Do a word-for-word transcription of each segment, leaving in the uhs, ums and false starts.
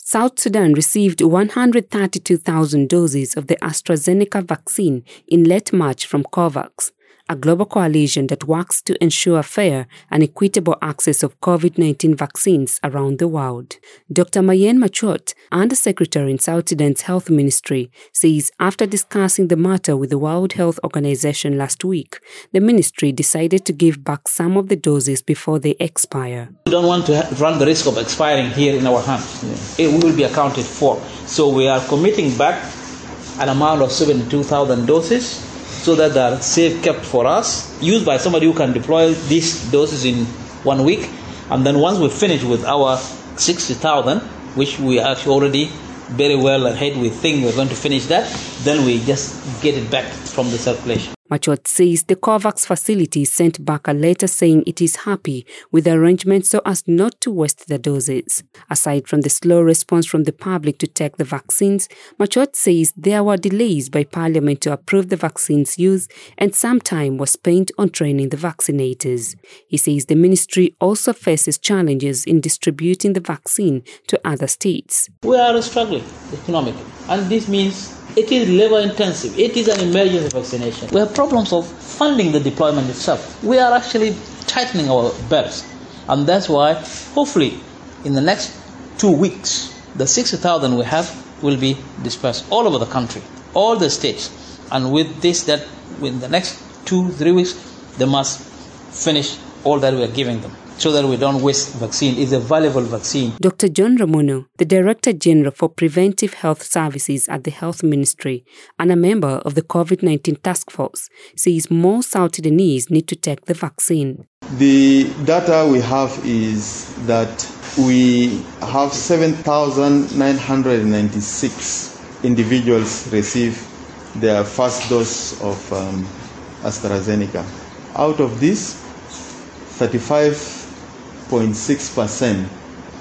South Sudan received one hundred thirty-two thousand doses of the AstraZeneca vaccine in late March from COVAX, a global coalition that works to ensure fair and equitable access of COVID nineteen vaccines around the world. Doctor Mayen Machot, Undersecretary in South Sudan's Health Ministry, says after discussing the matter with the World Health Organization last week, the ministry decided to give back some of the doses before they expire. We don't want to run the risk of expiring here in our hands. Yeah. It will be accounted for. So we are committing back an amount of seventy-two thousand doses so that they are safe kept for us, used by somebody who can deploy these doses in one week. And then once we finish with our sixty thousand, which we are actually already very well ahead, we think we're going to finish that, then we just get it back from the circulation. Machot says the COVAX facility sent back a letter saying it is happy with the arrangement so as not to waste the doses. Aside from the slow response from the public to take the vaccines, Machot says there were delays by Parliament to approve the vaccines use and some time was spent on training the vaccinators. He says the ministry also faces challenges in distributing the vaccine to other states. We are struggling economically, and this means it is labor intensive. It is an emergency vaccination. We have problems of funding the deployment itself. We are actually tightening our belts. And that's why, hopefully, in the next two weeks, the sixty thousand we have will be dispersed all over the country, all the states. And with this, that in the next two, three weeks, they must finish all that we are giving them, so that we don't waste vaccine. It's a valuable vaccine. Doctor John Ramuno, the Director General for Preventive Health Services at the Health Ministry and a member of the COVID nineteen Task Force, says more South Sudanese need to take the vaccine. The data we have is that we have seven thousand nine hundred ninety-six individuals receive their first dose of um, AstraZeneca. Out of this, thirty-five point six percent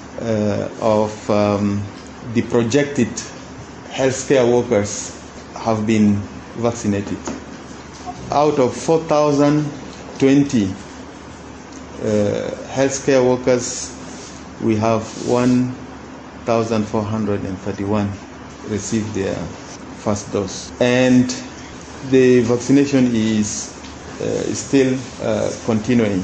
uh, of um, the projected healthcare workers have been vaccinated. Out of four thousand twenty uh, healthcare workers, we have one thousand four hundred thirty-one received their first dose. And the vaccination is uh, still uh, continuing.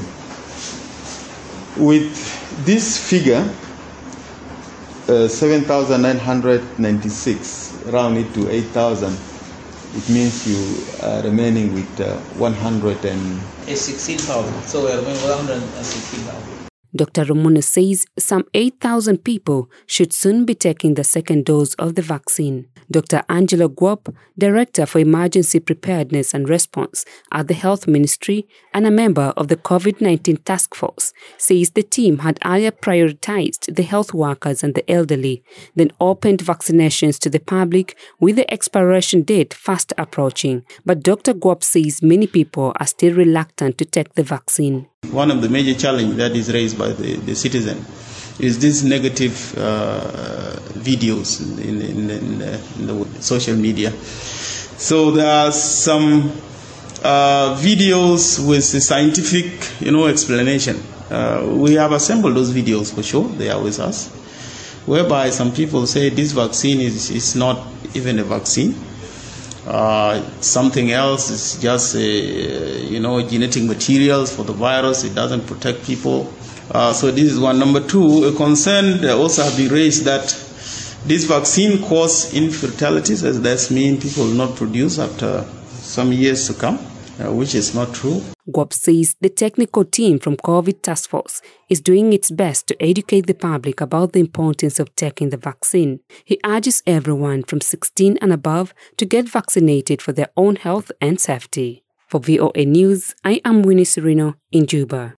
With this figure, uh, seven thousand nine hundred ninety-six, rounded to eight thousand, it means you are remaining with uh, one hundred sixteen thousand. So we are remaining with one hundred sixteen thousand. Doctor Ramuno says some eight thousand people should soon be taking the second dose of the vaccine. Doctor Angela Guop, Director for Emergency Preparedness and Response at the Health Ministry and a member of the COVID nineteen Task Force, says the team had earlier prioritized the health workers and the elderly, then opened vaccinations to the public with the expiration date fast approaching. But Doctor Guop says many people are still reluctant to take the vaccine. One of the major challenges that is raised by the, the citizen is these negative uh, videos in, in, in, the, in the social media. So there are some uh, videos with a scientific, you know, explanation. Uh, we have assembled those videos for sure. They are with us, whereby some people say this vaccine is, is not even a vaccine. Uh, something else is just, a, you know, genetic materials for the virus. It doesn't protect people. Uh, so this is one. Number two, a concern also have been raised that this vaccine causes infertilities, as that means people will not produce after some years to come, uh, which is not true. Guop says the technical team from COVID Task Force is doing its best to educate the public about the importance of taking the vaccine. He urges everyone from sixteen and above to get vaccinated for their own health and safety. For V O A News, I am Winnie Serino in Juba.